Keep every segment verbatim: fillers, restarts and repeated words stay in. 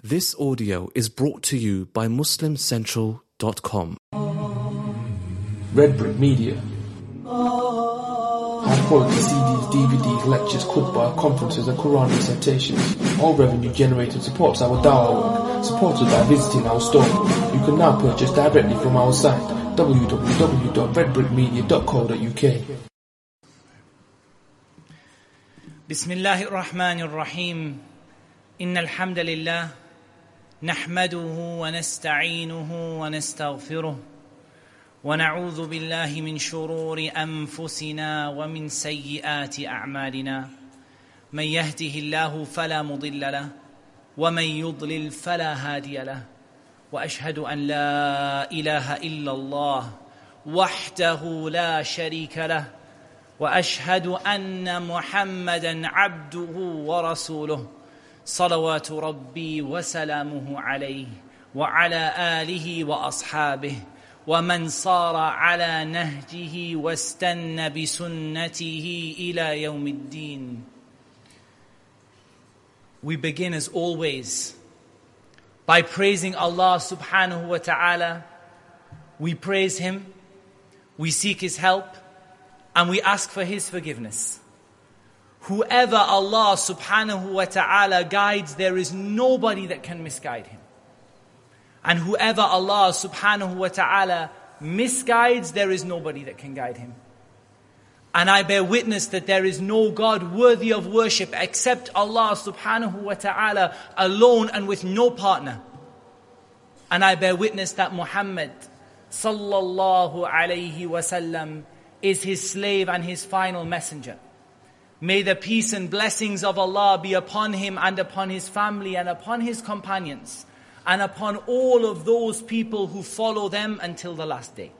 This audio is brought to you by Muslim Central dot com. Red Brick Media. High quality C Ds, D V Ds, lectures, khutbah, conferences and Quran recitations. All revenue generated supports our dawah work. Support us by visiting our store. You can now purchase directly from our site w w w dot red brick media dot co dot u k. Bismillahir Rahmanir Rahim. Innal hamdalillah nahmaduhu wa nasta'inuhu wa nastaghfiruh wa na'udhu billahi min shururi anfusina wa min sayyiati a'malina. Man yahdihillahu fala mudilla lahu wa man yudlil fala hadiya lahu. Wa ashhadu an la ilaha illa Allah wahdahu la sharika lahu. وأشهد أن محمدًا عبده ورسوله صلوات ربي وسلامه عليه وعلى آله وأصحابه ومن صار على نهجه واستنى بسنته إلى يوم الدين. We begin as always by praising Allah subhanahu wa ta'ala. We praise Him, we seek His help, and we ask for His forgiveness. Whoever Allah subhanahu wa ta'ala guides, there is nobody that can misguide him. And whoever Allah subhanahu wa ta'ala misguides, there is nobody that can guide him. And I bear witness that there is no God worthy of worship except Allah subhanahu wa ta'ala alone and with no partner. And I bear witness that Muhammad sallallahu alayhi wa sallam is His slave and His final messenger. May the peace and blessings of Allah be upon him and upon his family and upon his companions and upon all of those people who follow them until the last day.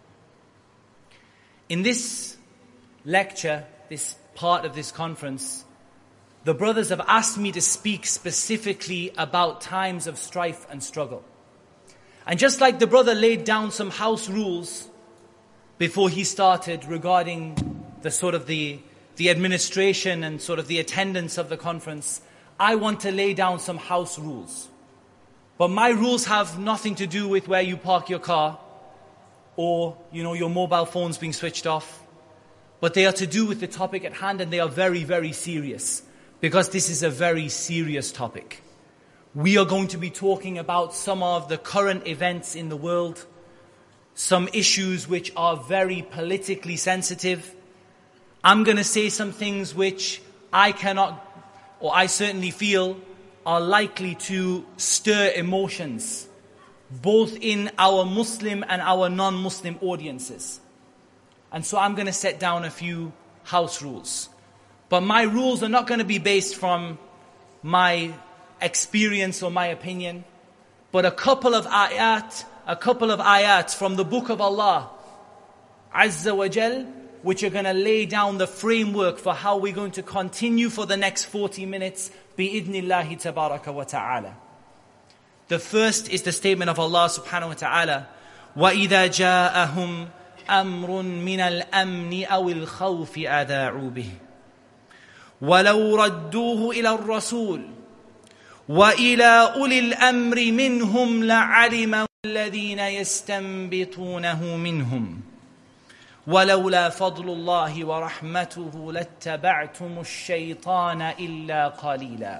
In this lecture, this part of this conference, the brothers have asked me to speak specifically about times of strife and struggle. And just like the brother laid down some house rules before he started regarding the sort of the, the administration and sort of the attendance of the conference, I want to lay down some house rules. But my rules have nothing to do with where you park your car or, you know, your mobile phones being switched off. But they are to do with the topic at hand, and they are very, very serious because this is a very serious topic. We are going to be talking about some of the current events in the world, some issues which are very politically sensitive. I'm going to say some things which I cannot, or I certainly feel, are likely to stir emotions, both in our Muslim and our non-Muslim audiences. And so I'm going to set down a few house rules. But my rules are not going to be based from my experience or my opinion, but a couple of ayat, a couple of ayats from the book of Allah Azza wa Jal, which are going to lay down the framework for how we're going to continue for the next forty minutes, bi'idhnillahi tabaraka wa ta'ala. The first is the statement of Allah subhanahu wa ta'ala, وَإِذَا جَاءَهُمْ أَمْرٌ مِّنَ الْأَمْنِ أَوِ الْخَوْفِ أَذَاعُوا بِهِ وَلَوْ رَدُّوهُ إِلَى الرَّسُولِ وَإِلَى أُولِي الْأَمْرِ مِنْهُمْ لَعَلِمَهُ الَّذِينَ يَسْتَنبِطُونَهُ مِنْهُمْ وَلَوْلَا فَضْلُ اللَّهِ وَرَحْمَتُهُ لَاتَّبَعْتُمُ الشَّيْطَانَ إِلَّا قَلِيلًا.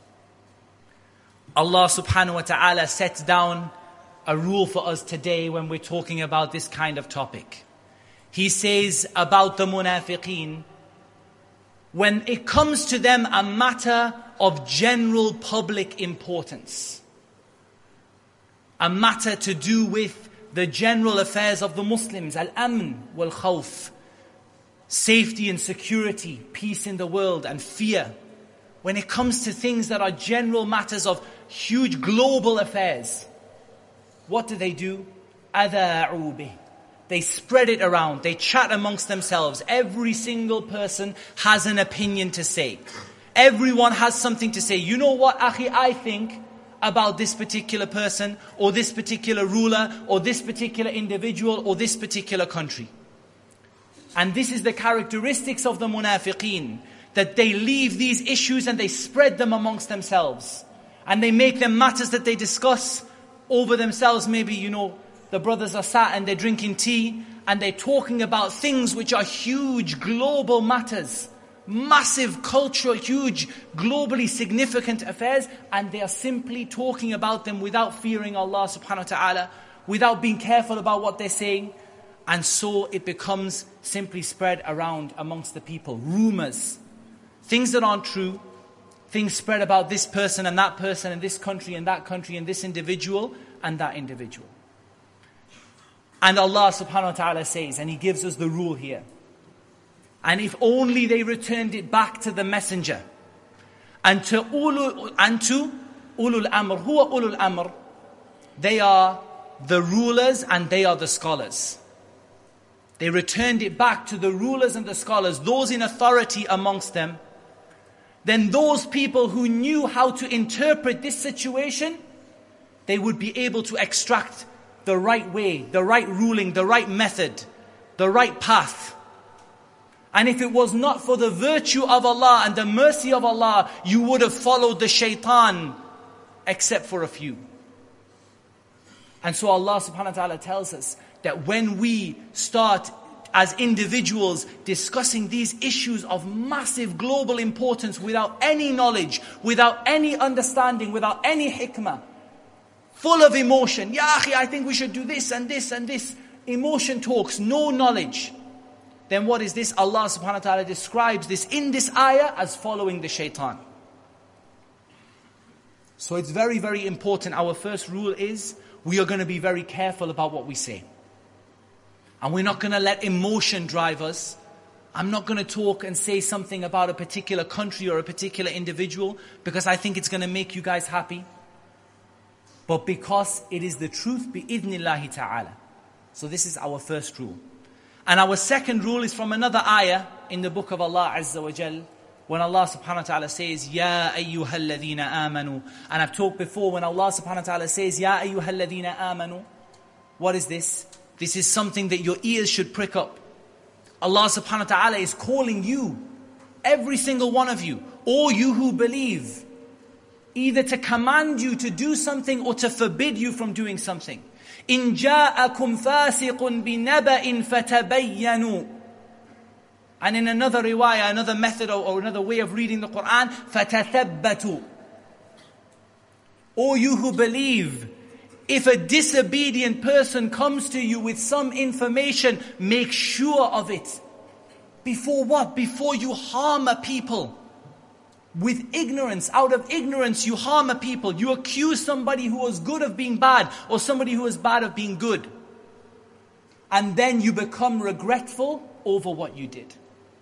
Allah subhanahu wa ta'ala sets down a rule for us today when we're talking about this kind of topic. He says about the munafiqeen, when it comes to them a matter of general public importance, a matter to do with the general affairs of the Muslims, al-amn wal-khawf, safety and security, peace in the world and fear. When it comes to things that are general matters of huge global affairs, what do they do? أَذَاعُوا بِهِ. They spread it around, they chat amongst themselves. Every single person has an opinion to say. Everyone has something to say. You know what, akhi, I think about this particular person, or this particular ruler, or this particular individual, or this particular country. And this is the characteristics of the munafiqeen, that they leave these issues and they spread them amongst themselves. And they make them matters that they discuss over themselves. Maybe, you know, the brothers are sat and they're drinking tea and they're talking about things which are huge global matters. Massive cultural, huge, globally significant affairs, and they are simply talking about them without fearing Allah subhanahu wa ta'ala, without being careful about what they're saying. And so it becomes simply spread around amongst the people. Rumors, things that aren't true, things spread about this person and that person and this country and that country and this individual and that individual. And Allah subhanahu wa ta'ala says, and He gives us the rule here, and if only they returned it back to the messenger and to ulul, and to ulul amr. Who are ulul amr? They are the rulers and they are the scholars. They returned it back to the rulers and the scholars, those in authority amongst them. Then those people who knew how to interpret this situation, they would be able to extract the right way, the right ruling, the right method, the right path. And if it was not for the virtue of Allah and the mercy of Allah, you would have followed the shaitan, except for a few. And so Allah subhanahu wa ta'ala tells us that when we start as individuals discussing these issues of massive global importance without any knowledge, without any understanding, without any hikmah, full of emotion, Ya akhi, I think we should do this and this and this, emotion talks, no knowledge, then what is this? Allah subhanahu wa ta'ala describes this in this ayah as following the shaitan. So it's very, very important. Our first rule is we are going to be very careful about what we say. And we're not going to let emotion drive us. I'm not going to talk and say something about a particular country or a particular individual because I think it's going to make you guys happy. But because it is the truth, bi-idhnillahi ta'ala. So this is our first rule. And our second rule is from another ayah in the book of Allah Azza wa Jal, when Allah subhanahu wa ta'ala says, Ya ayyuhalladhina amanu. And I've talked before, when Allah subhanahu wa ta'ala says, Ya ayyuhalladhina amanu, what is this? This is something that your ears should prick up. Allah subhanahu wa ta'ala is calling you, every single one of you, all you who believe, either to command you to do something or to forbid you from doing something. إِن جَاءَكُمْ فَاسِقٌ بِنَبَإٍ فَتَبَيَّنُوا. And in another riwayah, another method or, or another way of reading the Quran, فَتَثَبَّتُوا. O you who believe, if a disobedient person comes to you with some information, make sure of it. Before what? Before you harm a people. With ignorance, out of ignorance, you harm a people. You accuse somebody who was good of being bad, or somebody who was bad of being good. And then you become regretful over what you did.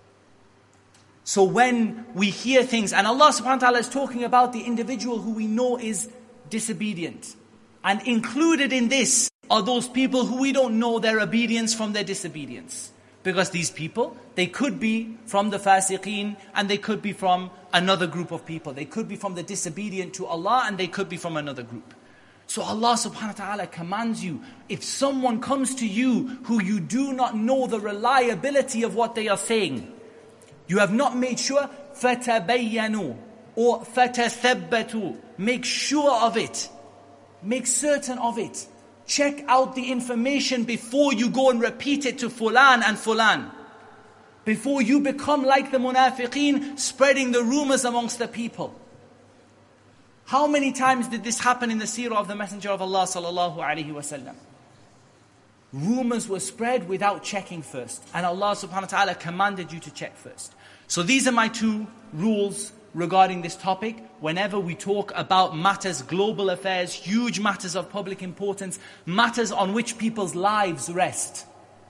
So when we hear things, and Allah subhanahu wa ta'ala is talking about the individual who we know is disobedient. And included in this are those people who we don't know their obedience from their disobedience. Because these people, they could be from the fasiqeen and they could be from another group of people. They could be from the disobedient to Allah and they could be from another group. So Allah subhanahu wa ta'ala commands you, if someone comes to you who you do not know the reliability of what they are saying, you have not made sure, فَتَبَيَّنُوا or فَتَثَبَّتُوا. Make sure of it. Make certain of it. Check out the information before you go and repeat it to fulan and fulan. Before you become like the munafiqeen, spreading the rumors amongst the people. How many times did this happen in the seerah of the Messenger of Allah sallallahu alaihi wasallam? Rumors were spread without checking first. And Allah subhanahu wa ta'ala commanded you to check first. So these are my two rules regarding this topic. Whenever we talk about matters, global affairs, huge matters of public importance, matters on which people's lives rest,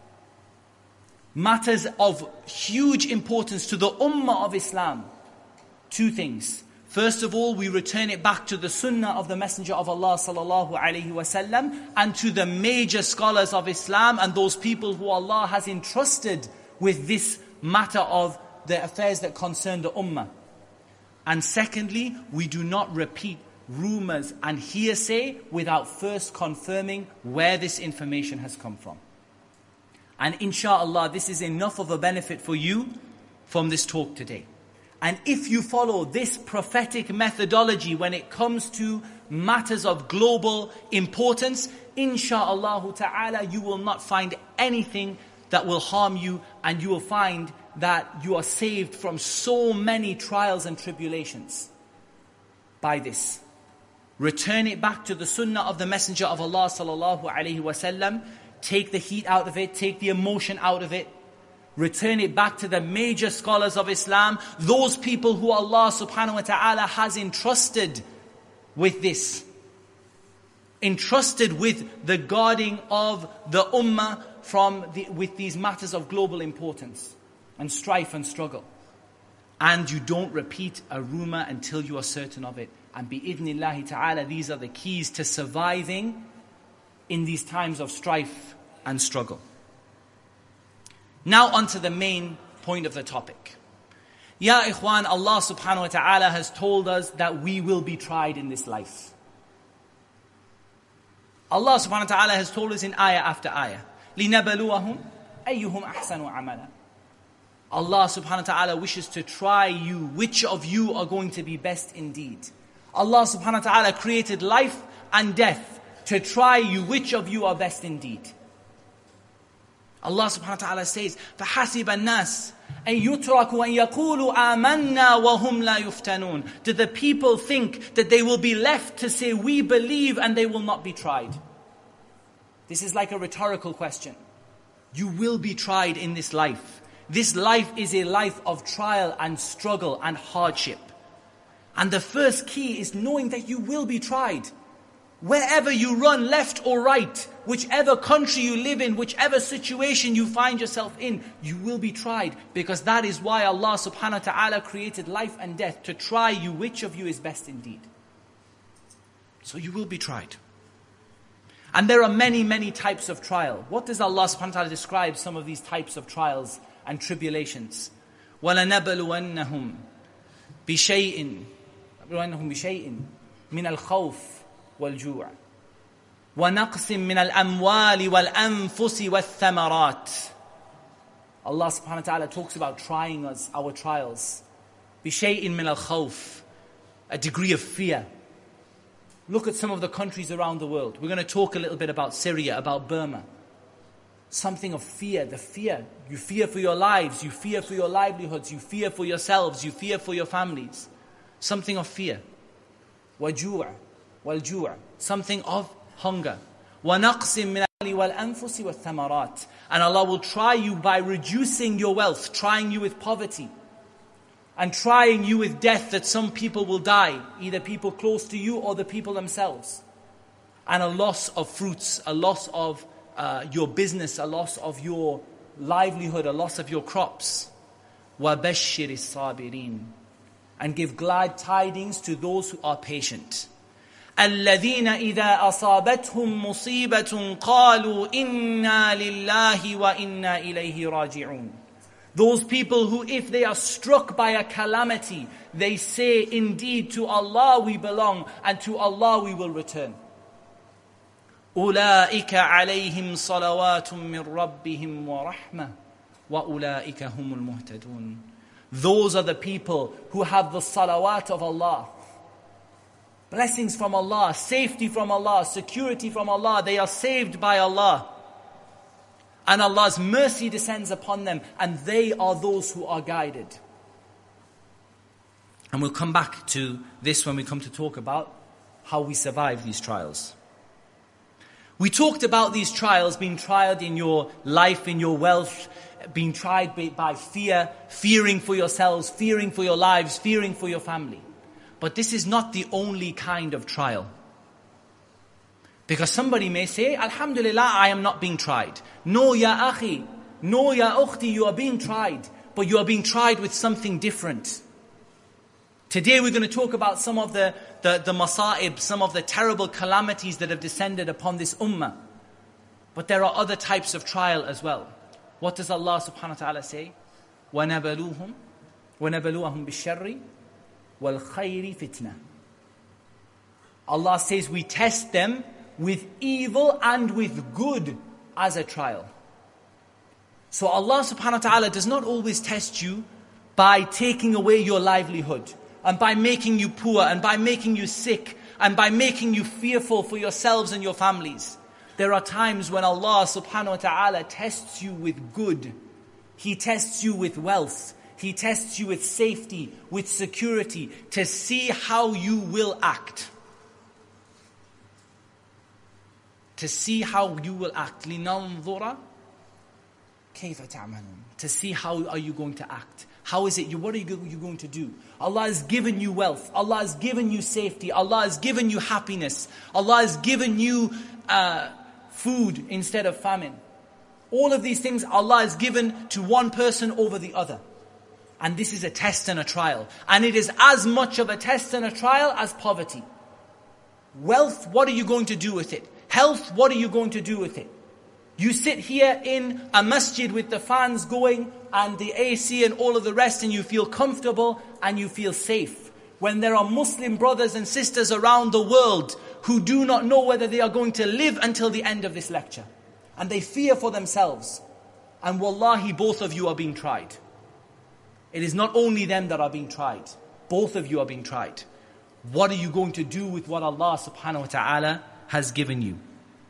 matters of huge importance to the ummah of Islam, two things. First of all, we return it back to the sunnah of the Messenger of Allah sallallahu alaihi wasallam and to the major scholars of Islam and those people who Allah has entrusted with this matter of the affairs that concern the ummah. And secondly, we do not repeat rumors and hearsay without first confirming where this information has come from. And inshallah, this is enough of a benefit for you from this talk today. And if you follow this prophetic methodology when it comes to matters of global importance, insha'Allah ta'ala, you will not find anything that will harm you, and you will find that you are saved from so many trials and tribulations by this. Return it back to the sunnah of the Messenger of Allah sallallahu alaihi wasallam. Take the heat out of it, take the emotion out of it. Return it back to the major scholars of Islam, those people who Allah subhanahu wa ta'ala has entrusted with this. Entrusted with the guarding of the ummah from the, with these matters of global importance and strife and struggle. And you don't repeat a rumor until you are certain of it. And bi'idhnillahi ta'ala, these are the keys to surviving in these times of strife and struggle. Now onto the main point of the topic. Ya ikhwan, Allah subhanahu wa ta'ala has told us that we will be tried in this life. Allah subhanahu wa ta'ala has told us in ayah after ayah. لِنَبَلُوَهُمْ أَيُّهُمْ أَحْسَنُ عَمَلًا. Allah subhanahu wa ta'ala wishes to try you, which of you are going to be best indeed. Allah subhanahu wa ta'ala created life and death to try you, which of you are best indeed. Allah subhanahu wa ta'ala says, فَحَسِبَ النَّاسِ أَن يُتْرَكُوا أَن يَقُولُوا آمَنَّا وَهُمْ لَا يُفْتَنُونَ. Do the people think that they will be left to say, we believe, and they will not be tried? This is like a rhetorical question. You will be tried in this life. This life is a life of trial and struggle and hardship. And the first key is knowing that you will be tried. Wherever you run, left or right, whichever country you live in, whichever situation you find yourself in, you will be tried. Because that is why Allah subhanahu wa ta'ala created life and death, to try you which of you is best indeed. So you will be tried. And there are many, many types of trial. What does Allah subhanahu wa ta'ala describe some of these types of trials and tribulations? وَلَنَبَلُوَنَّهُمْ بِشَيْءٍ بِشَيْءٍ مِنَ الْخَوْفِ وَالْجُوعِ وَنَقْصٍ مِنَ الْأَمْوَالِ وَالْأَنفُسِ وَالثَّمَرَاتِ. Allah subhanahu wa ta'ala talks about trying us, our trials. بِشَيْءٍ مِنَ الْخَوْفِ, a degree of fear. Look at some of the countries around the world. We're going to talk a little bit about Syria, about Burma. Something of fear, the fear. You fear for your lives, you fear for your livelihoods, you fear for yourselves, you fear for your families. Something of fear. وَجُوعٍ وَالْجُوعٍ, something of hunger. وَنَقْصٍ مِنَ الْأَمْوَالِ وَالْأَنفُسِ وَالثَّمَرَاتِ. And Allah will try you by reducing your wealth, trying you with poverty, and trying you with death, that some people will die, either people close to you or the people themselves. And a loss of fruits, a loss of uh, your business, a loss of your livelihood, a loss of your crops. وَبَشِّرِ الصَّابِرِينَ. And give glad tidings to those who are patient. الَّذِينَ إِذَا أَصَابَتْهُمْ مُصِيبَةٌ قَالُوا إِنَّا لِلَّهِ وَإِنَّا إِلَيْهِ رَاجِعُونَ. Those people who, if they are struck by a calamity, they say, indeed to Allah we belong, and to Allah we will return. أُولَٰئِكَ عَلَيْهِمْ صَلَوَاتٌ مِّن رَبِّهِمْ وَرَحْمَةٌ وَأُولَٰئِكَ هُمُ الْمُهْتَدُونَ. Those are the people who have the salawat of Allah. Blessings from Allah, safety from Allah, security from Allah. They are saved by Allah. And Allah's mercy descends upon them. And they are those who are guided. And we'll come back to this when we come to talk about how we survive these trials. We talked about these trials being tried in your life, in your wealth, being tried by, by fear, fearing for yourselves, fearing for your lives, fearing for your family. But this is not the only kind of trial. Because somebody may say, Alhamdulillah, I am not being tried. No, ya akhi, no, ya ukhti, you are being tried. But you are being tried with something different. Today we're going to talk about some of the, the, the masa'ib, some of the terrible calamities that have descended upon this ummah. But there are other types of trial as well. What does Allah subhanahu wa ta'ala say? وَنَبَلُوهُمْ وَنَبَلُوهُمْ بِالشَّرِّ وَالْخَيْرِ فِتْنَةً. Allah says we test them with evil and with good as a trial. So Allah subhanahu wa ta'ala does not always test you by taking away your livelihood, and by making you poor, and by making you sick, and by making you fearful for yourselves and your families. There are times when Allah subhanahu wa ta'ala tests you with good. He tests you with wealth. He tests you with safety, with security, to see how you will act. To see how you will act. لِنَنْظُرَ كَيْفَ تَعْمَلُونَ. To see how are you going to act. How is it? You, what are you, you going to do? Allah has given you wealth. Allah has given you safety. Allah has given you happiness. Allah has given you uh, food instead of famine. All of these things Allah has given to one person over the other. And this is a test and a trial. And it is as much of a test and a trial as poverty. Wealth, what are you going to do with it? Health, what are you going to do with it? You sit here in a masjid with the fans going and the A C and all of the rest, and you feel comfortable and you feel safe. When there are Muslim brothers and sisters around the world who do not know whether they are going to live until the end of this lecture. And they fear for themselves. And wallahi, both of you are being tried. It is not only them that are being tried. Both of you are being tried. What are you going to do with what Allah subhanahu wa ta'ala has given you?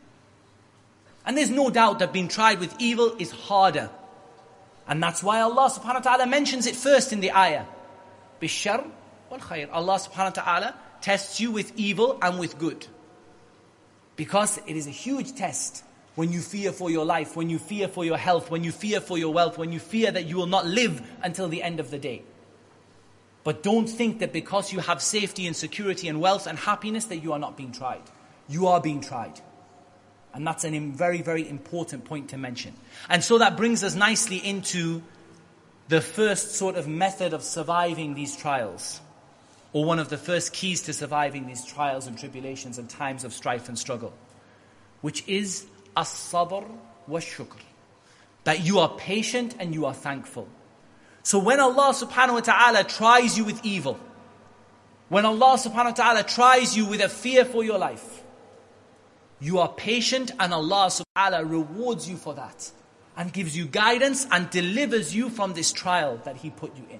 And there's no doubt that being tried with evil is harder. And that's why Allah subhanahu wa ta'ala mentions it first in the ayah. Bishar wal khair. Allah subhanahu wa ta'ala tests you with evil and with good. Because it is a huge test when you fear for your life, when you fear for your health, when you fear for your wealth, when you fear that you will not live until the end of the day. But don't think that because you have safety and security and wealth and happiness that you are not being tried. You are being tried. And that's a very, very important point to mention. And so that brings us nicely into the first sort of method of surviving these trials. Or one of the first keys to surviving these trials and tribulations and times of strife and struggle. Which is as-sabr wa-shukr. That you are patient and you are thankful. So when Allah subhanahu wa ta'ala tries you with evil, when Allah subhanahu wa ta'ala tries you with a fear for your life, you are patient and Allah subhanahu wa ta'ala rewards you for that. And gives you guidance and delivers you from this trial that He put you in.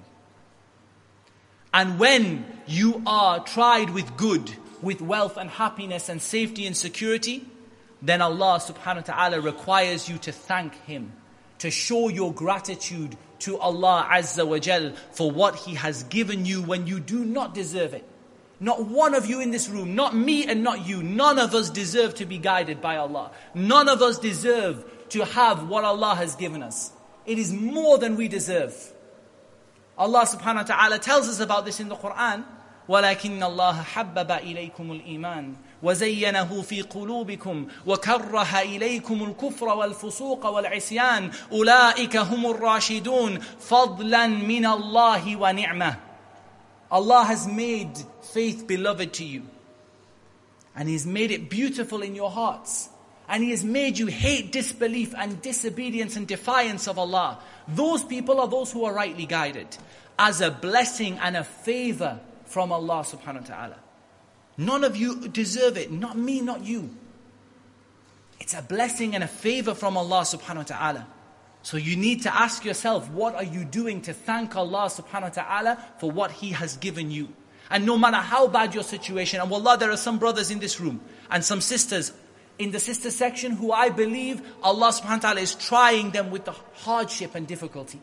And when you are tried with good, with wealth and happiness and safety and security, then Allah subhanahu wa ta'ala requires you to thank Him, to show your gratitude to Allah Azza wa Jal for what He has given you when you do not deserve it. Not one of you in this room, not me and not you, none of us deserve to be guided by Allah. None of us deserve to have what Allah has given us. It is more than we deserve. Allah subhanahu wa ta'ala tells us about this in the Quran. وَلَكِنَّ اللَّهَ حَبَّبَ إِلَيْكُمُ الْإِيمَانِ وَزَيَّنَهُ فِي قُلُوبِكُمْ وَكَرَّهَ إِلَيْكُمُ الْكُفْرَ وَالْفُسُوقَ وَالْعِصْيَانَ أُولَٰئِكَ هُمُ الرَّاشِدُونَ فَضْلًا مِنَ اللَّهِ وَنِعْمَةً. Allah has made faith beloved to you. And He has made it beautiful in your hearts. And He has made you hate disbelief and disobedience and defiance of Allah. Those people are those who are rightly guided. As a blessing and a favor from Allah subhanahu wa ta'ala. None of you deserve it. Not me, not you. It's a blessing and a favor from Allah subhanahu wa ta'ala. So you need to ask yourself, what are you doing to thank Allah subhanahu wa ta'ala for what He has given you? And no matter how bad your situation, and wallah, there are some brothers in this room and some sisters in the sister section who I believe Allah subhanahu wa ta'ala is trying them with the hardship and difficulty.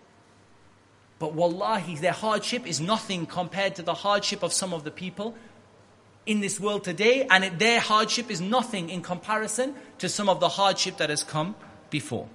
But wallahi, their hardship is nothing compared to the hardship of some of the people in this world today, and it, their hardship is nothing in comparison to some of the hardship that has come before.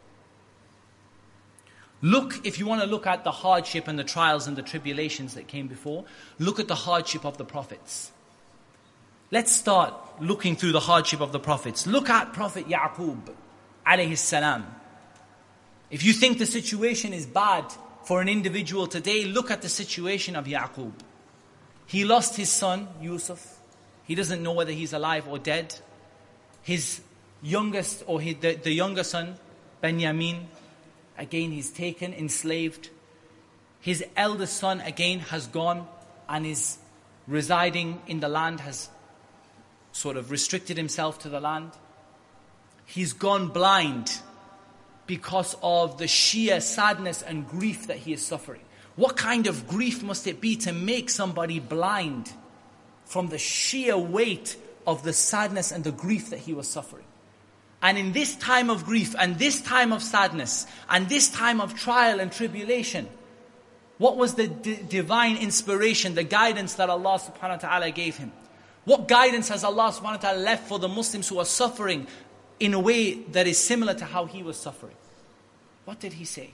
Look, if you want to look at the hardship and the trials and the tribulations that came before, look at the hardship of the prophets. Let's start looking through the hardship of the prophets. Look at Prophet Ya'qub alayhi salam. If you think the situation is bad for an individual today, look at the situation of Ya'qub. He lost his son, Yusuf. He doesn't know whether he's alive or dead. His youngest, or his, the, the younger son, Benjamin, again he's taken, enslaved. His eldest son again has gone and is residing in the land, has sort of restricted himself to the land. He's gone blind because of the sheer sadness and grief that he is suffering. What kind of grief must it be to make somebody blind from the sheer weight of the sadness and the grief that he was suffering? And in this time of grief and this time of sadness and this time of trial and tribulation, what was the d- divine inspiration, the guidance that Allah subhanahu wa ta'ala gave him? What guidance has Allah subhanahu wa ta'ala left for the Muslims who are suffering in a way that is similar to how he was suffering? What did he say?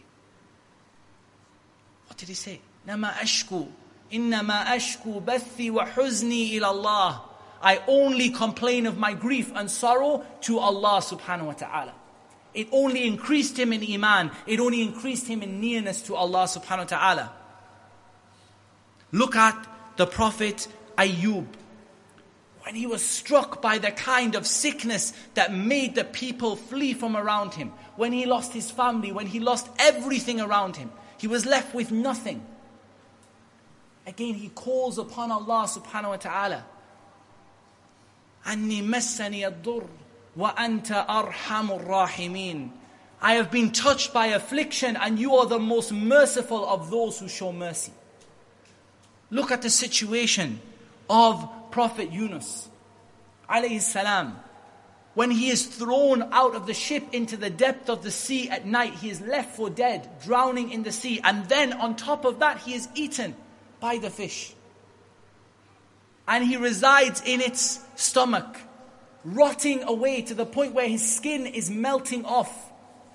What did he say? Nama ashku, innama ashku bathi wa huzni ila Allah. I only complain of my grief and sorrow to Allah subhanahu wa ta'ala. It only increased him in iman. It only increased him in nearness to Allah subhanahu wa ta'ala. Look at the Prophet Ayyub. When he was struck by the kind of sickness that made the people flee from around him. When he lost his family, when he lost everything around him. He was left with nothing. Again, he calls upon Allah subhanahu wa ta'ala. أَنِّي مَسَّنِيَ الضُّرُّ وَأَنْتَ أَرْحَمُ الرَّاحِمِينَ. I have been touched by affliction and you are the most merciful of those who show mercy. Look at the situation of Prophet Yunus alayhi salam. When he is thrown out of the ship into the depth of the sea at night, he is left for dead, drowning in the sea. And then on top of that, he is eaten by the fish. And he resides in its stomach, rotting away to the point where his skin is melting off.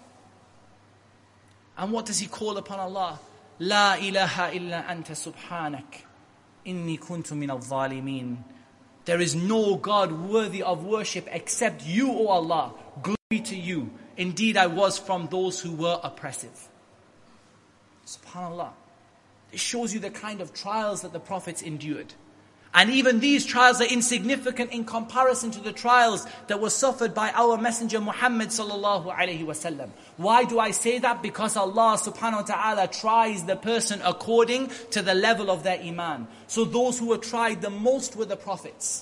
And what does he call upon Allah? La ilaha illa anta subhanak, inni kuntu min al-zalimin. There is no God worthy of worship except you, O Allah. Glory to you. Indeed, I was from those who were oppressive. SubhanAllah. It shows you the kind of trials that the prophets endured. And even these trials are insignificant in comparison to the trials that were suffered by our Messenger Muhammad sallallahu alaihi wasallam. Why do I say that? Because Allah subhanahu wa ta'ala tries the person according to the level of their iman. So those who were tried the most were the prophets.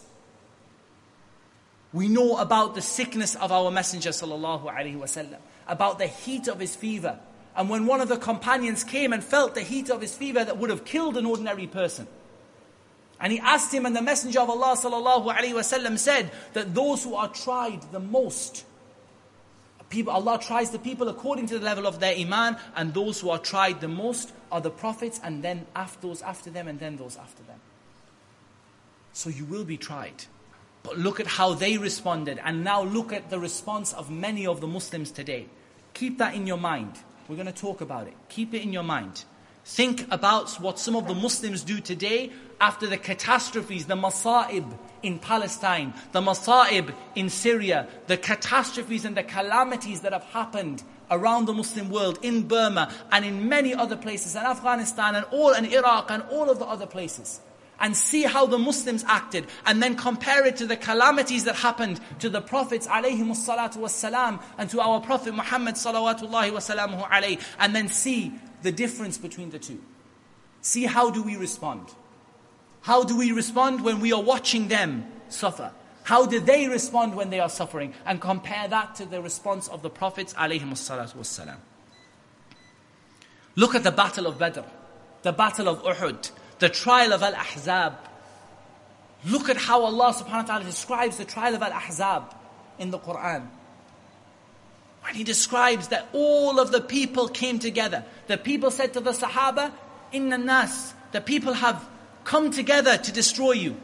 We know about the sickness of our Messenger sallallahu alaihi wasallam, about the heat of his fever. And when one of the companions came and felt the heat of his fever that would have killed an ordinary person, and he asked him, and the Messenger of Allah sallallahu alaihi wasallam said that those who are tried the most, people, Allah tries the people according to the level of their iman, and those who are tried the most are the prophets, and then after those after them, and then those after them. So you will be tried. But look at how they responded, and now look at the response of many of the Muslims today. Keep that in your mind. We're going to talk about it. Keep it in your mind. Think about what some of the Muslims do today after the catastrophes, the masa'ib in Palestine, the masa'ib in Syria, the catastrophes and the calamities that have happened around the Muslim world, in Burma and in many other places, in Afghanistan and all, and Iraq and all of the other places. And see how the Muslims acted, and then compare it to the calamities that happened to the Prophets alayhimus salatu wassalam and to our Prophet Muhammad salawatullahi wasalamuhu alayhi, and then see the difference between the two. See how do we respond? How do we respond when we are watching them suffer? How do they respond when they are suffering? And compare that to the response of the Prophets alayhimus salatu wassalam. Look at the battle of Badr, the battle of Uhud, the trial of Al-Ahzab. Look at how Allah subhanahu wa ta'ala describes the trial of Al-Ahzab in the Quran. When He describes that all of the people came together. The people said to the Sahaba, Inna nas, the people have come together to destroy you.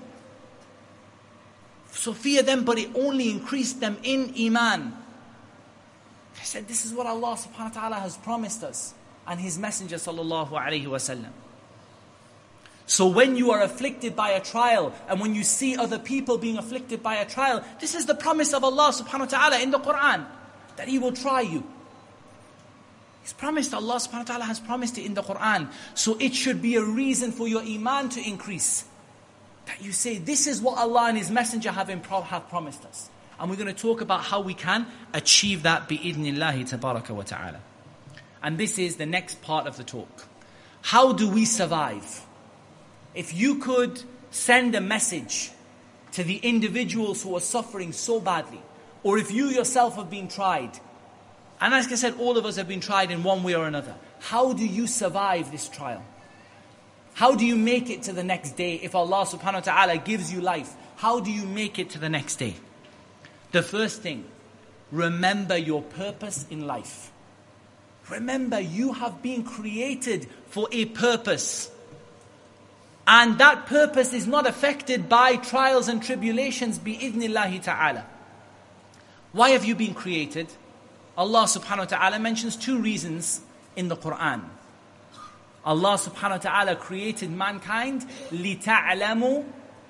So fear them, but it only increased them in iman. They said, this is what Allah subhanahu wa ta'ala has promised us and His Messenger sallallahu alayhi wa sallam. So when you are afflicted by a trial, and when you see other people being afflicted by a trial, this is the promise of Allah subhanahu wa ta'ala in the Quran, that He will try you. He's promised, Allah subhanahu wa ta'ala has promised it in the Quran. So it should be a reason for your iman to increase. That you say, this is what Allah and His Messenger have, impro- have promised us. And we're going to talk about how we can achieve that bi'idhnillahi tabaraka wa ta'ala. And this is the next part of the talk. How do we survive? If you could send a message to the individuals who are suffering so badly, or if you yourself have been tried, and as I said, all of us have been tried in one way or another, how do you survive this trial? How do you make it to the next day? If Allah subhanahu wa ta'ala gives you life, how do you make it to the next day? The first thing, remember your purpose in life. Remember, you have been created for a purpose. And that purpose is not affected by trials and tribulations, bi-idhnillahi ta'ala. Why have you been created? Allah subhanahu wa ta'ala mentions two reasons in the Quran. Allah subhanahu wa ta'ala created mankind لِتَعْلَمُوا.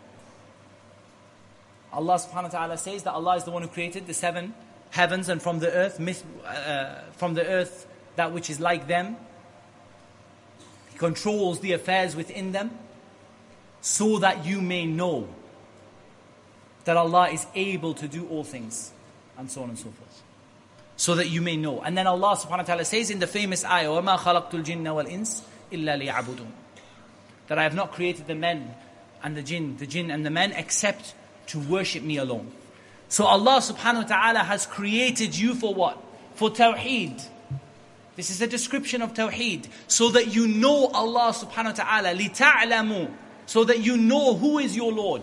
Allah subhanahu wa ta'ala says that Allah is the one who created the seven heavens and from the earth, uh, from the earth that which is like them. He controls the affairs within them so that you may know that Allah is able to do all things, and so on and so forth. So that you may know. And then Allah subhanahu wa ta'ala says in the famous ayah, وَمَا خَلَقْتُ الْجِنَّ وَالْإِنسِ إِلَّا لِيَعْبُدُونَ, that I have not created the men and the jinn, the jinn and the men, except to worship me alone. So Allah subhanahu wa ta'ala has created you for what? For tawheed. This is a description of tawheed. So that you know Allah subhanahu wa ta'ala, لِتَعْلَمُوا, so that you know who is your Lord.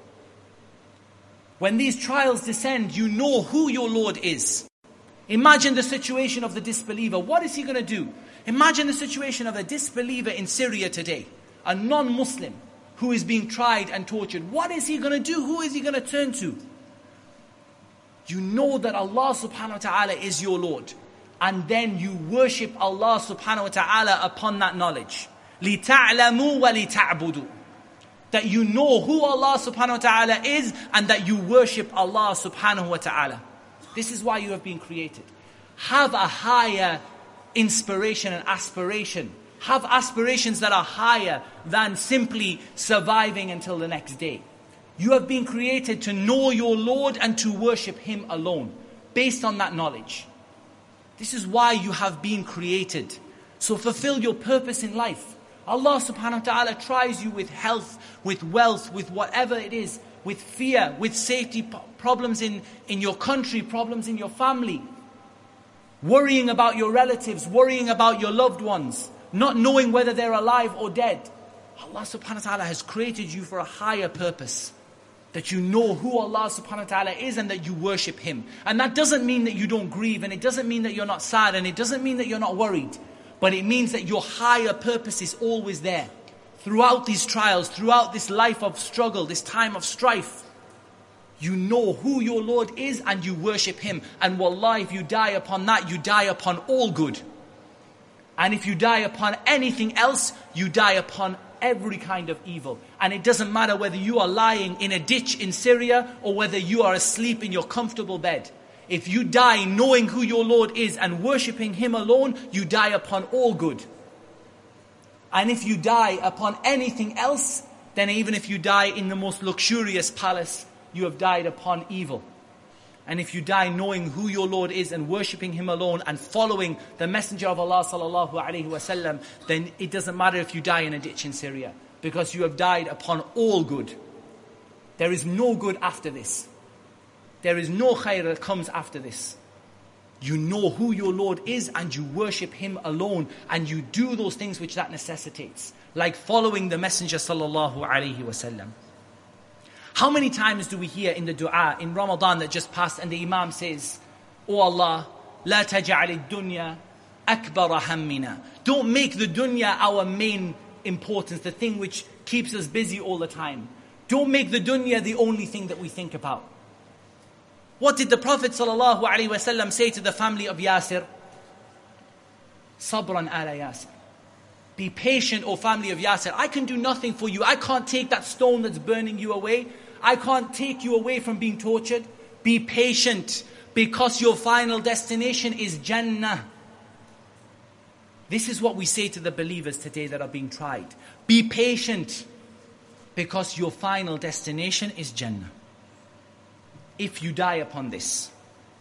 When these trials descend, you know who your Lord is. Imagine the situation of the disbeliever. What is he going to do? Imagine the situation of a disbeliever in Syria today. A non-Muslim who is being tried and tortured. What is he going to do? Who is he going to turn to? You know that Allah subhanahu wa ta'ala is your Lord. And then you worship Allah subhanahu wa ta'ala upon that knowledge. لِتَعْلَمُوا وَلِتَعْبُدُوا, that you know who Allah subhanahu wa ta'ala is and that you worship Allah subhanahu wa ta'ala. This is why you have been created. Have a higher inspiration and aspiration. Have aspirations that are higher than simply surviving until the next day. You have been created to know your Lord and to worship Him alone, based on that knowledge. This is why you have been created. So fulfill your purpose in life. Allah subhanahu wa ta'ala tries you with health, with wealth, with whatever it is, with fear, with safety problems in, in your country, problems in your family, worrying about your relatives, worrying about your loved ones, not knowing whether they're alive or dead. Allah subhanahu wa ta'ala has created you for a higher purpose, that you know who Allah subhanahu wa ta'ala is and that you worship Him. And that doesn't mean that you don't grieve, and it doesn't mean that you're not sad, and it doesn't mean that you're not worried. But it means that your higher purpose is always there. Throughout these trials, throughout this life of struggle, this time of strife, you know who your Lord is and you worship Him. And wallah, if you die upon that, you die upon all good. And if you die upon anything else, you die upon every kind of evil. And it doesn't matter whether you are lying in a ditch in Syria or whether you are asleep in your comfortable bed. If you die knowing who your Lord is and worshipping Him alone, you die upon all good. And if you die upon anything else, then even if you die in the most luxurious palace, you have died upon evil. And if you die knowing who your Lord is and worshipping Him alone and following the Messenger of Allah sallallahu alaihi wasallam, then it doesn't matter if you die in a ditch in Syria, because you have died upon all good. There is no good after this. There is no khair that comes after this. You know who your Lord is and you worship Him alone, and you do those things which that necessitates, like following the Messenger sallallahu alaihi wasallam. How many times do we hear in the dua in Ramadan that just passed, and the Imam says, "Oh Allah, la taj'al ad-dunya akbar hammina." Don't make the dunya our main importance, the thing which keeps us busy all the time. Don't make the dunya the only thing that we think about. What did the Prophet sallallahu alaihi wasallam say to the family of Yasir? Sabran ala Yasir. Be patient, O family of Yasir. I can do nothing for you. I can't take that stone that's burning you away. I can't take you away from being tortured. Be patient, because your final destination is Jannah. This is what we say to the believers today that are being tried. Be patient, because your final destination is Jannah. If you die upon this.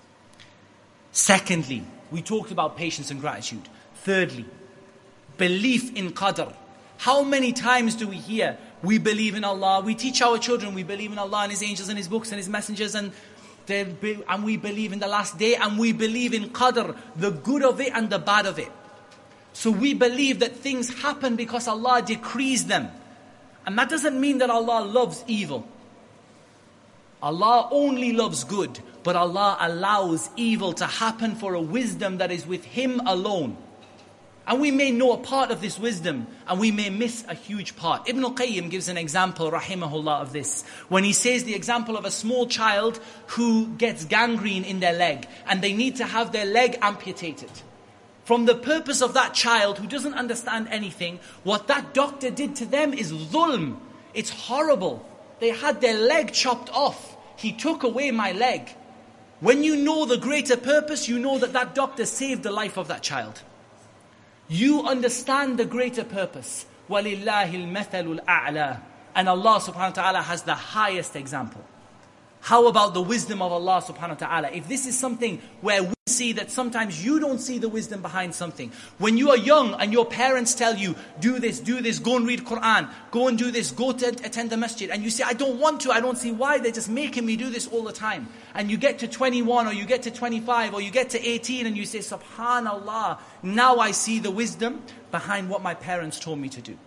Secondly, we talked about patience and gratitude. Thirdly, belief in qadr. How many times do we hear, we believe in Allah, we teach our children, we believe in Allah and His angels and His books and His messengers, and, and we believe in the last day, and we believe in qadr, the good of it and the bad of it. So we believe that things happen because Allah decrees them. And that doesn't mean that Allah loves evil. Allah only loves good, but Allah allows evil to happen for a wisdom that is with Him alone. And we may know a part of this wisdom, and we may miss a huge part. Ibn al-Qayyim gives an example, rahimahullah, of this. When he says the example of a small child who gets gangrene in their leg, and they need to have their leg amputated. From the purpose of that child who doesn't understand anything, what that doctor did to them is dhulm. It's horrible. They had their leg chopped off. He took away my leg. When you know the greater purpose, you know that that doctor saved the life of that child. You understand the greater purpose. وَلِلَّهِ الْمَثَلُ الْأَعْلَى. And Allah subhanahu wa ta'ala has the highest example. How about the wisdom of Allah subhanahu wa ta'ala? If this is something where we see that sometimes you don't see the wisdom behind something. When you are young and your parents tell you, do this, do this, go and read Quran, go and do this, go to attend the masjid. And you say, I don't want to, I don't see why, they're just making me do this all the time. And you get to twenty-one or you get to twenty-five or you get to eighteen and you say, subhanallah, now I see the wisdom behind what my parents told me to do.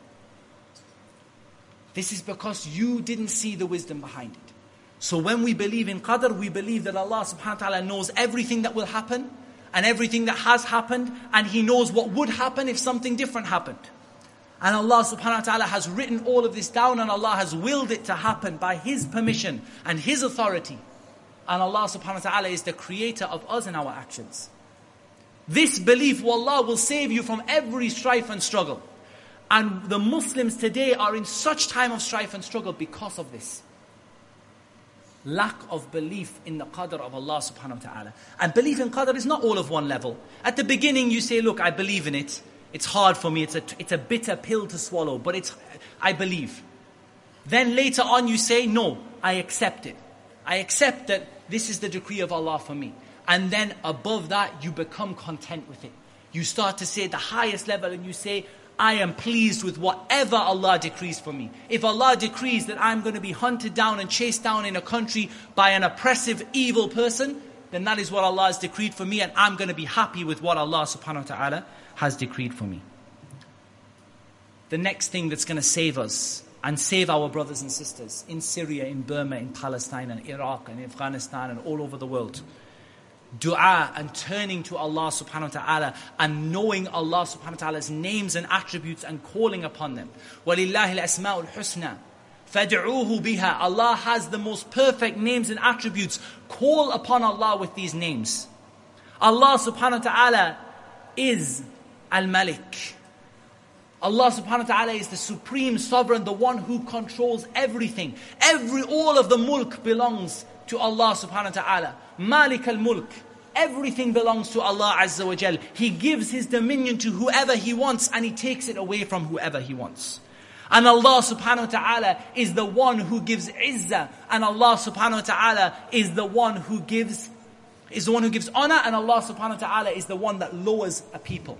This is because you didn't see the wisdom behind it. So when we believe in Qadr, we believe that Allah subhanahu wa ta'ala knows everything that will happen and everything that has happened, and He knows what would happen if something different happened. And Allah subhanahu wa ta'ala has written all of this down, and Allah has willed it to happen by His permission and His authority. And Allah subhanahu wa ta'ala is the creator of us and our actions. This belief, wallah, will save you from every strife and struggle. And the Muslims today are in such time of strife and struggle because of this. Lack of belief in the qadr of Allah subhanahu wa ta'ala. And belief in qadr is not all of one level. At the beginning you say, look, I believe in it. It's hard for me. It's a, it's a bitter pill to swallow, but it's, I believe. Then later on you say, no, I accept it. I accept that this is the decree of Allah for me. And then above that you become content with it. You start to say the highest level and you say, I am pleased with whatever Allah decrees for me. If Allah decrees that I'm going to be hunted down and chased down in a country by an oppressive, evil person, then that is what Allah has decreed for me, and I'm going to be happy with what Allah subhanahu wa ta'ala has decreed for me. The next thing that's going to save us and save our brothers and sisters in Syria, in Burma, in Palestine, and Iraq, and Afghanistan, and all over the world, dua and turning to Allah subhanahu wa ta'ala and knowing Allah subhanahu wa ta'ala's names and attributes and calling upon them. وَلِلَّهِ الْأَسْمَاءُ الْحُسْنَى فَادْعُوهُ بِهَا. Allah has the most perfect names and attributes. Call upon Allah with these names. Allah subhanahu wa ta'ala is Al-Malik. Allah subhanahu wa ta'ala is the supreme sovereign, the one who controls everything. Every, all of the mulk belongs to Allah subhanahu wa ta'ala. Malik al-Mulk. Everything belongs to Allah Azza wa Jal. He gives His dominion to whoever He wants, and He takes it away from whoever He wants. And Allah subhanahu wa ta'ala is the one who gives izzah, and Allah subhanahu wa ta'ala is the one who gives is the one who gives honor, and Allah subhanahu wa ta'ala is the one that lowers a people.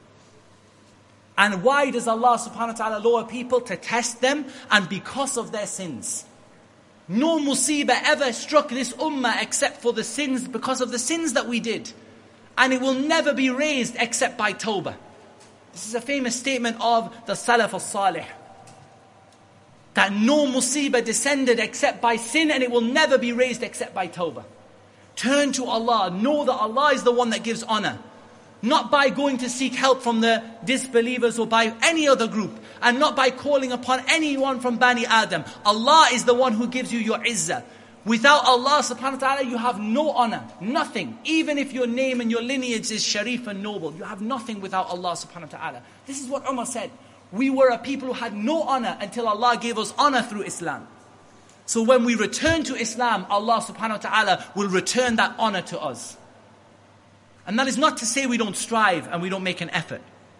And why does Allah subhanahu wa ta'ala lower people? To test them, and because of their sins. No musibah ever struck this ummah except for the sins, because of the sins that we did. And it will never be raised except by tawbah. This is a famous statement of the Salaf al-Salih. That no musibah descended except by sin, and it will never be raised except by tawbah. Turn to Allah. Know that Allah is the one that gives honor. Not by going to seek help from the disbelievers or by any other group. And not by calling upon anyone from Bani Adam. Allah is the one who gives you your izzah. Without Allah subhanahu wa ta'ala, you have no honor. Nothing. Even if your name and your lineage is sharif and noble, you have nothing without Allah subhanahu wa ta'ala. This is what Umar said. We were a people who had no honor until Allah gave us honor through Islam. So when we return to Islam, Allah subhanahu wa ta'ala will return that honor to us. And that is not to say we don't strive and we don't make an effort.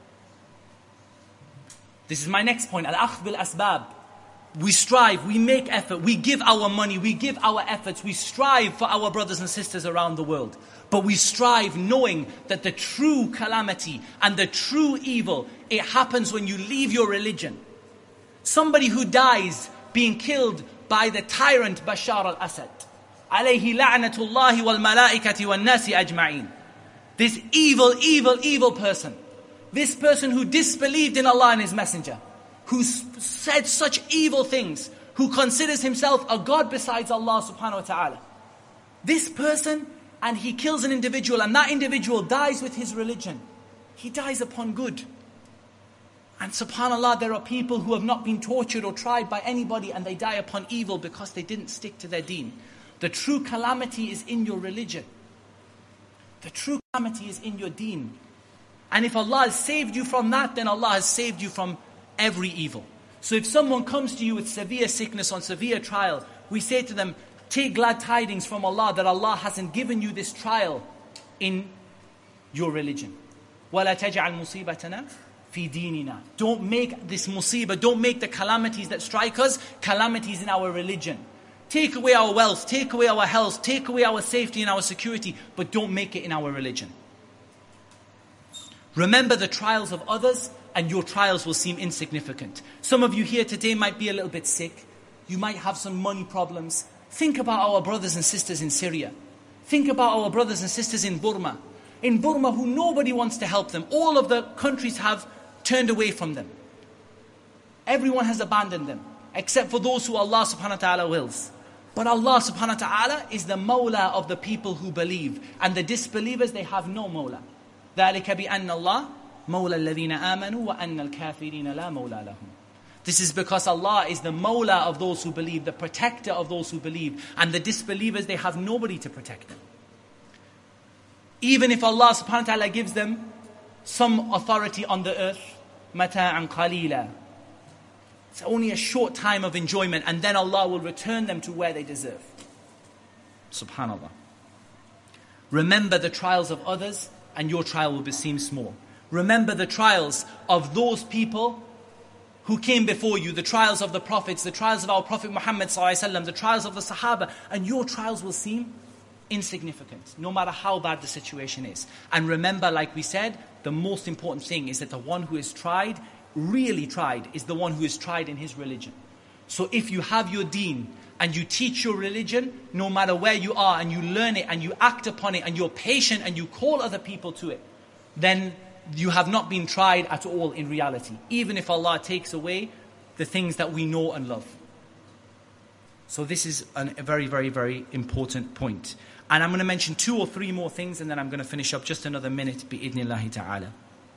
This is my next point. Al-akhdh bil-asbab. We strive, we make effort, we give our money, we give our efforts, we strive for our brothers and sisters around the world. But we strive knowing that the true calamity and the true evil, it happens when you leave your religion. Somebody who dies being killed by the tyrant Bashar al-Assad. Alayhi la'natullahi wal malaikati wal nasi ajma'in. This evil, evil, evil person This person who disbelieved in Allah and His Messenger, who said such evil things, who considers himself a God besides Allah subhanahu wa ta'ala. This person, and he kills an individual, and that individual dies with his religion. He dies upon good. And subhanAllah, there are people who have not been tortured or tried by anybody, and they die upon evil because they didn't stick to their deen. The true calamity is in your religion. The true calamity is in your deen. And if Allah has saved you from that, then Allah has saved you from every evil. So if someone comes to you with severe sickness on severe trial, we say to them, take glad tidings from Allah that Allah hasn't given you this trial in your religion. وَلَا تَجْعَلْ مُصِيبَتَنَا فِي دِينِنَا. Don't make this musibah, don't make the calamities that strike us, calamities in our religion. Take away our wealth, take away our health, take away our safety and our security, but don't make it in our religion. Remember the trials of others, and your trials will seem insignificant. Some of you here today might be a little bit sick. You might have some money problems. Think about our brothers and sisters in Syria. Think about our brothers and sisters in Burma. In Burma, who nobody wants to help them. All of the countries have turned away from them. Everyone has abandoned them, except for those who Allah subhanahu wa ta'ala wills. But Allah subhanahu wa ta'ala is the mawla of the people who believe. And the disbelievers, they have no mawla. ذَلِكَ بِأَنَّ اللَّهَ مَوْلَى الَّذِينَ آمَنُوا وَأَنَّ الْكَافِرِينَ لَا مَوْلَى لَهُمْ. This is because Allah is the mawla of those who believe, the protector of those who believe. And the disbelievers, they have nobody to protect them. Even if Allah subhanahu wa ta'ala gives them some authority on the earth, مَتَاعًا قَلِيلًا. It's only a short time of enjoyment, and then Allah will return them to where they deserve. Subhanallah. Remember the trials of others, and your trial will seem small. Remember the trials of those people who came before you, the trials of the prophets, the trials of our Prophet Muhammad sallallahu alaihi wasallam, the trials of the Sahaba, and your trials will seem insignificant, no matter how bad the situation is. And remember, like we said, the most important thing is that the one who is tried, really tried, is the one who is tried in his religion. So if you have your deen, and you teach your religion, no matter where you are, and you learn it, and you act upon it, and you're patient, and you call other people to it, then you have not been tried at all in reality, even if Allah takes away the things that we know and love. So this is an, a very, very, very important point. And I'm going to mention two or three more things, and then I'm going to finish up just another minute, bi'idhnillahi ta'ala.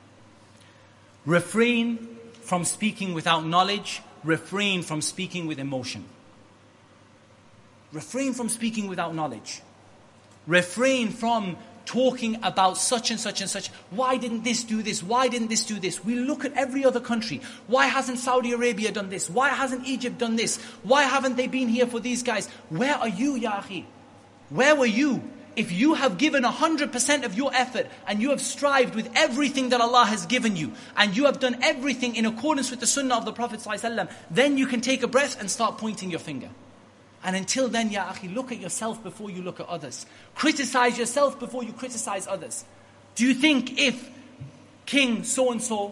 Refrain from speaking without knowledge. Refrain from speaking with emotion. Refrain from speaking without knowledge. Refrain from talking about such and such and such. Why didn't this do this? Why didn't this do this? We look at every other country. Why hasn't Saudi Arabia done this? Why hasn't Egypt done this? Why haven't they been here for these guys? Where are you, ya akhi? Where were you? If you have given one hundred percent of your effort and you have strived with everything that Allah has given you, and you have done everything in accordance with the sunnah of the Prophet ﷺ, then you can take a breath and start pointing your finger. And until then, ya akhi, look at yourself before you look at others. Criticize yourself before you criticize others. Do you think if king so-and-so,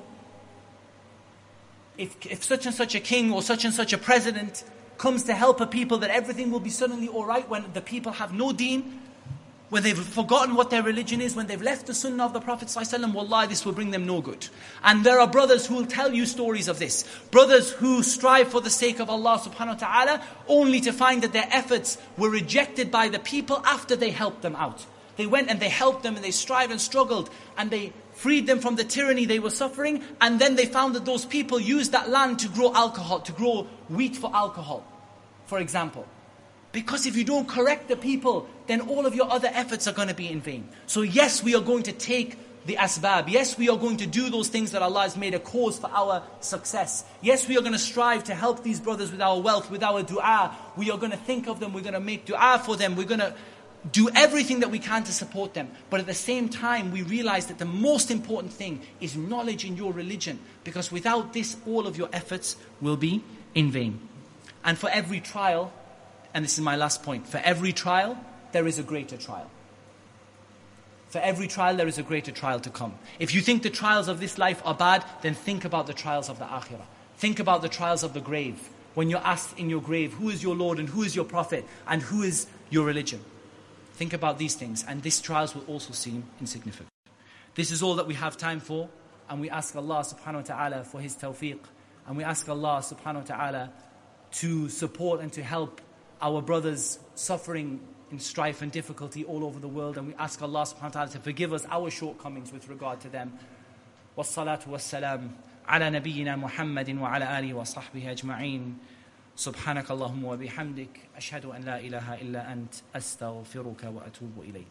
if, if such and such a king or such and such a president comes to help a people, that everything will be suddenly alright when the people have no deen? When they've forgotten what their religion is, when they've left the sunnah of the Prophet ﷺ, wallahi, this will bring them no good. And there are brothers who will tell you stories of this. Brothers who strive for the sake of Allah subhanahu wa ta'ala, only to find that their efforts were rejected by the people after they helped them out. They went and they helped them and they strived and struggled and they freed them from the tyranny they were suffering, and then they found that those people used that land to grow alcohol, to grow wheat for alcohol, for example. Because if you don't correct the people, then all of your other efforts are going to be in vain. So yes, we are going to take the asbab. Yes, we are going to do those things that Allah has made a cause for our success. Yes, we are going to strive to help these brothers with our wealth, with our dua. We are going to think of them. We're going to make dua for them. We're going to do everything that we can to support them. But at the same time, we realize that the most important thing is knowledge in your religion. Because without this, all of your efforts will be in vain. And for every trial, and this is my last point, for every trial, there is a greater trial. For every trial, there is a greater trial to come. If you think the trials of this life are bad, then think about the trials of the akhirah. Think about the trials of the grave. When you're asked in your grave, who is your Lord and who is your Prophet and who is your religion? Think about these things, and these trials will also seem insignificant. This is all that we have time for. and we ask Allah subhanahu wa ta'ala for His tawfiq, and we ask Allah subhanahu wa ta'ala to support and to help our brothers suffering in strife and difficulty all over the world, and we ask Allah subhanahu wa ta'ala to forgive us our shortcomings with regard to them. Wassalatu wassalam ala nabiyyina Muhammadin wa ala alihi wa sahbihi ajma'in. Subhanaka Allahumma wa bihamdik, ashhadu an la ilaha illa ant, astaghfiruka wa atubu ilayk.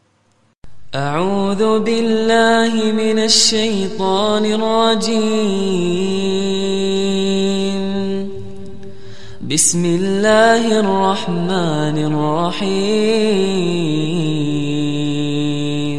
أعوذ بالله من الشيطان الرجيم. بسم الله الرحمن الرحيم.